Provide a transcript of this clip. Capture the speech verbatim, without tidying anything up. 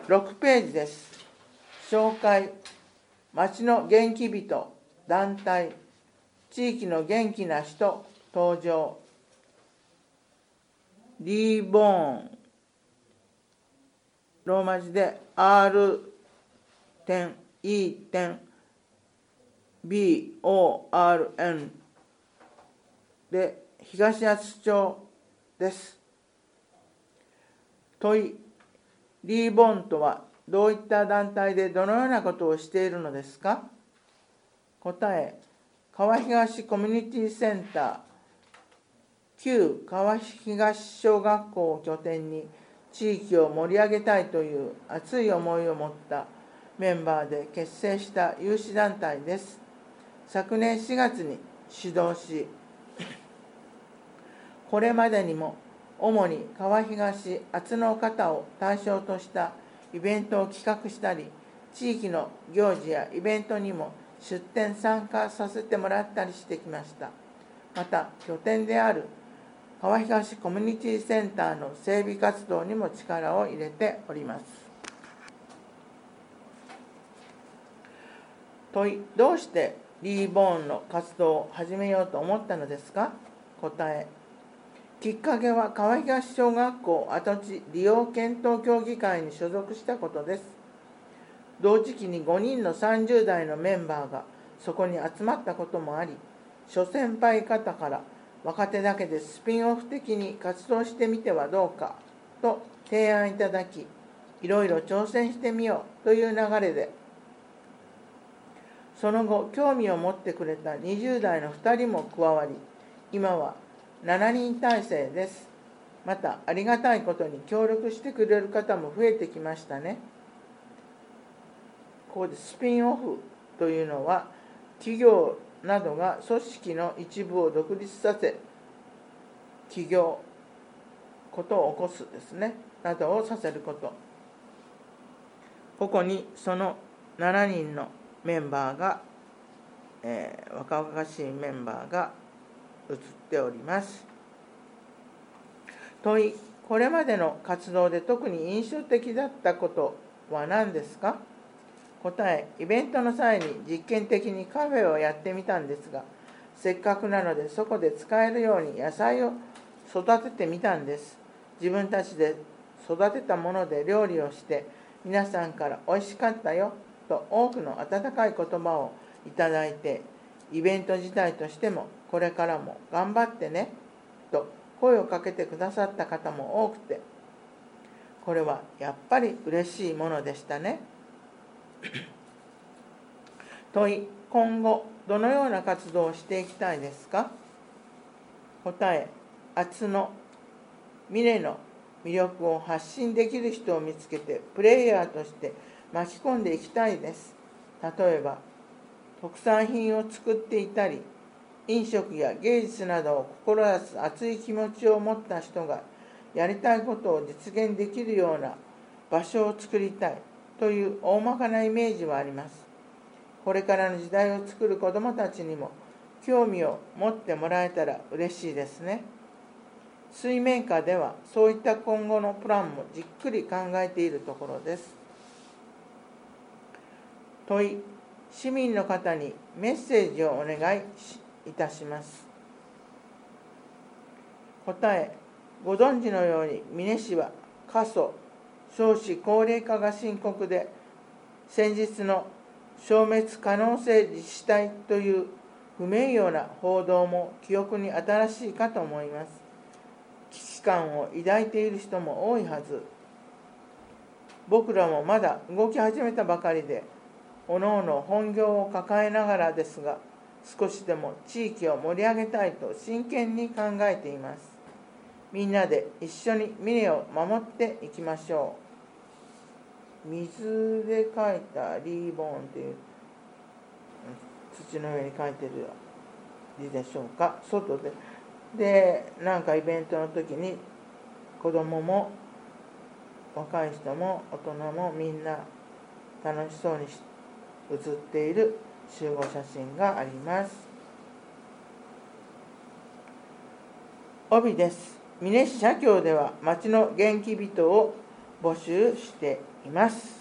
ろくページです。紹介、町の元気人、団体、地域の元気な人、登場。リーボーン、ローマ字で アール 点 E 点 ビー オー アール エヌ で東厚町です。問い、リーボーンとはどういった団体でどのようなことをしているのですか？答え、川東コミュニティセンター、旧川東小学校を拠点に地域を盛り上げたいという熱い思いを持ったメンバーで結成した有志団体です。昨年しがつに始動し、これまでにも主に川東厚の方を対象としたイベントを企画したり、地域の行事やイベントにも出展参加させてもらったりしてきました。また、拠点である川東コミュニティセンターの整備活動にも力を入れております。問い、どうしてリーボーンの活動を始めようと思ったのですか？答え、きっかけは川東小学校跡地利用検討協議会に所属したことです。同時期にごにんのさんじゅう代のメンバーがそこに集まったこともあり、諸先輩方から若手だけでスピンオフ的に活動してみてはどうかと提案いただき、いろいろ挑戦してみようという流れで、その後興味を持ってくれたにじゅう代のふたりも加わり、今はしちにん体制です。またありがたいことに協力してくれる方も増えてきましたね。ここでスピンオフというのは、企業などが組織の一部を独立させ、起業、ことを起こすですね、などをさせること。ここにそのしちにんのメンバーが、えー、若々しいメンバーが映っております。問い、これまでの活動で特に印象的だったことは何ですか？答え、イベントの際に実験的にカフェをやってみたんですが、せっかくなのでそこで使えるように野菜を育ててみたんです。自分たちで育てたもので料理をして、皆さんからおいしかったよと多くの温かい言葉をいただいて、イベント自体としてもこれからも頑張ってねと声をかけてくださった方も多くて、これはやっぱり嬉しいものでしたね。問い、今後どのような活動をしていきたいですか？答え、厚のミネの魅力を発信できる人を見つけてプレイヤーとして巻き込んでいきたいです。例えば特産品を作っていたり、飲食や芸術などを志す熱い気持ちを持った人がやりたいことを実現できるような場所を作りたいという大まかなイメージはあります。これからの時代を作る子どもたちにも興味を持ってもらえたら嬉しいですね。水面下ではそういった今後のプランもじっくり考えているところです。問い、市民の方にメッセージをお願いいたします。答え、ご存知のように美祢市は過疎、少子高齢化が深刻で、先日の消滅可能性自治体という不名誉な報道も記憶に新しいかと思います。危機感を抱いている人も多いはず。僕らもまだ動き始めたばかりで、おのおの本業を抱えながらですが、少しでも地域を盛り上げたいと真剣に考えています。みんなで一緒に美祢を守っていきましょう。水で描いたリーボーンという土の上に描いてる字でしょうか。外ででなんかイベントの時に子供も若い人も大人もみんな楽しそうに写っている集合写真があります。帯です。美祢市社協では町の元気人を募集しています。